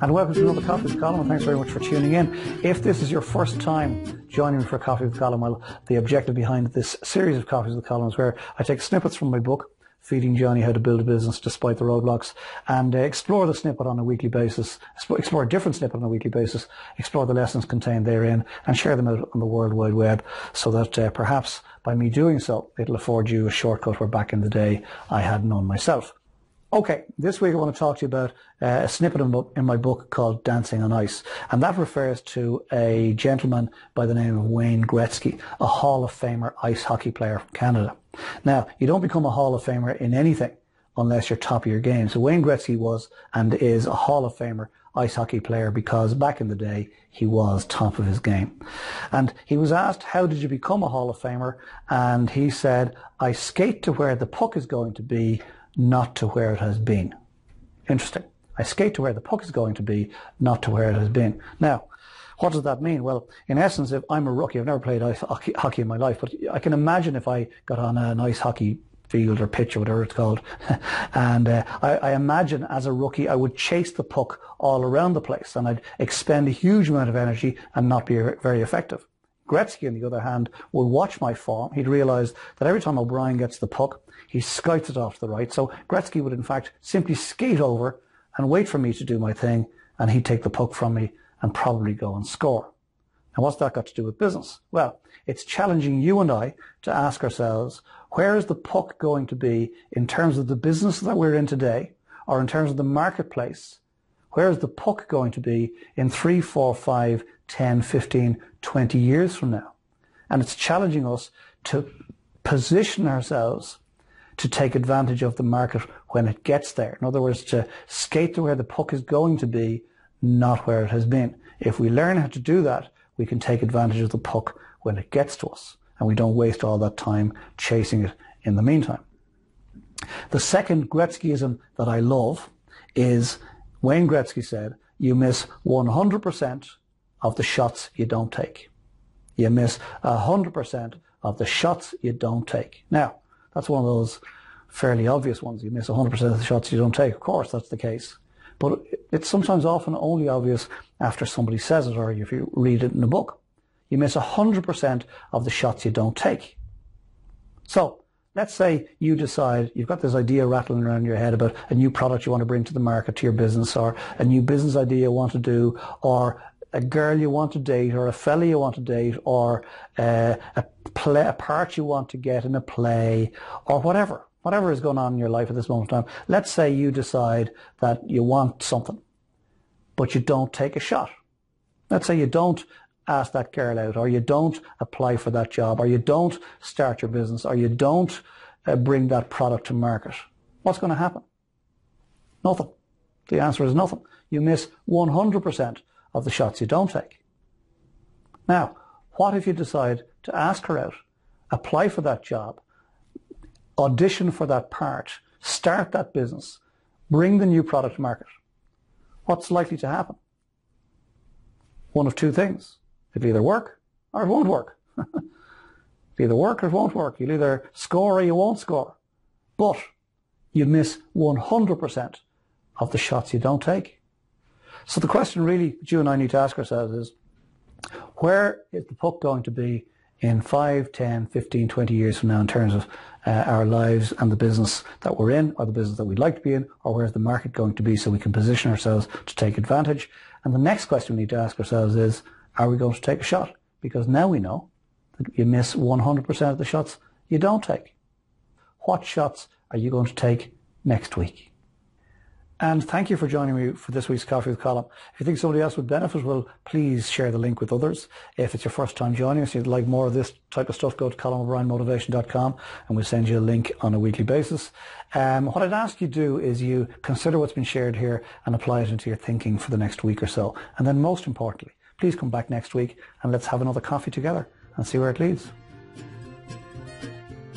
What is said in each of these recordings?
And welcome to another Coffee with Colin, and thanks very much for tuning in. If this is your first time joining me for Coffee with Colin, well, the objective behind this series of Coffees with Colin is where I take snippets from my book, Feeding Johnny How to Build a Business Despite the Roadblocks, and explore the snippet on a weekly basis, explore a different snippet on a weekly basis, explore the lessons contained therein, and share them out on the World Wide Web, so that perhaps by me doing so, it'll afford you a shortcut where back in the day I had none myself. Okay, this week I want to talk to you about a snippet in my book called Dancing on Ice, and that refers to a gentleman by the name of Wayne Gretzky, a Hall of Famer ice hockey player from Canada. Now, you don't become a Hall of Famer in anything unless you're top of your game. So Wayne Gretzky was and is a Hall of Famer ice hockey player because back in the day he was top of his game. And he was asked, how did you become a Hall of Famer? And he said, I skate to where the puck is going to be, not to where it has been. Interesting. I skate to where the puck is going to be, not to where it has been. Now, what does that mean? Well, in essence, if I'm a rookie, I've never played ice hockey in my life, but I can imagine if I got on an ice hockey field or pitch or whatever it's called, and I imagine as a rookie I would chase the puck all around the place and I'd expend a huge amount of energy and not be very effective. Gretzky, on the other hand, would watch my form. He'd realise that every time O'Brien gets the puck, he skites it off to the right. So Gretzky would, in fact, simply skate over and wait for me to do my thing, and he'd take the puck from me and probably go and score. And what's that got to do with business? Well, it's challenging you and I to ask ourselves, where is the puck going to be in terms of the business that we're in today, or in terms of the marketplace? Where is the puck going to be in 3, 4, 5, 10, 15, 20 years from now? And it's challenging us to position ourselves to take advantage of the market when it gets there. In other words, to skate to where the puck is going to be, not where it has been. If we learn how to do that, we can take advantage of the puck when it gets to us, and we don't waste all that time chasing it in the meantime. The second Gretzkyism that I love is Wayne Gretzky said, you miss 100% of the shots you don't take. You miss 100% of the shots you don't take. Now, that's one of those fairly obvious ones. You miss 100% of the shots you don't take. Of course, that's the case. But it's sometimes often only obvious after somebody says it or if you read it in a book. You miss 100% of the shots you don't take. So, let's say you decide, you've got this idea rattling around your head about a new product you want to bring to the market, to your business, or a new business idea you want to do, or a girl you want to date, or a fella you want to date, or a part you want to get in a play, or whatever is going on in your life at this moment in time. Let's say you decide that you want something, but you don't take a shot. Let's say you don't ask that girl out, or you don't apply for that job, or you don't start your business, or you don't bring that product to market. What's going to happen? Nothing. The answer is nothing. You miss 100% of the shots you don't take. Now, what if you decide to ask her out, apply for that job, audition for that part, start that business, bring the new product to market? What's likely to happen? One of two things. It'll either work or it won't work. It'll either work or it won't work. You'll either score or you won't score. But you miss 100% of the shots you don't take. So the question really that you and I need to ask ourselves is, where is the puck going to be in 5, 10, 15, 20 years from now in terms of our lives and the business that we're in, or the business that we'd like to be in, or where's the market going to be so we can position ourselves to take advantage? And the next question we need to ask ourselves is, are we going to take a shot? Because now we know that you miss 100% of the shots you don't take. What shots are you going to take next week? And thank you for joining me for this week's Coffee with Colin. If you think somebody else would benefit, well, please share the link with others. If it's your first time joining us and you'd like more of this type of stuff, go to ColinO'BrienMotivation.com and we'll send you a link on a weekly basis. What I'd ask you to do is you consider what's been shared here and apply it into your thinking for the next week or so. And then most importantly, please come back next week and let's have another coffee together and see where it leads.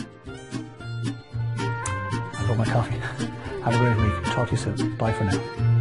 I love my coffee. Have a great week. Talk to you soon. Bye for now.